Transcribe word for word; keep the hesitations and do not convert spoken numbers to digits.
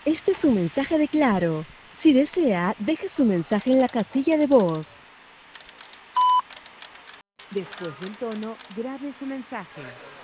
Este es un mensaje de Claro. Si desea, deje su mensaje en la casilla de voz. Después del tono, grabe su mensaje.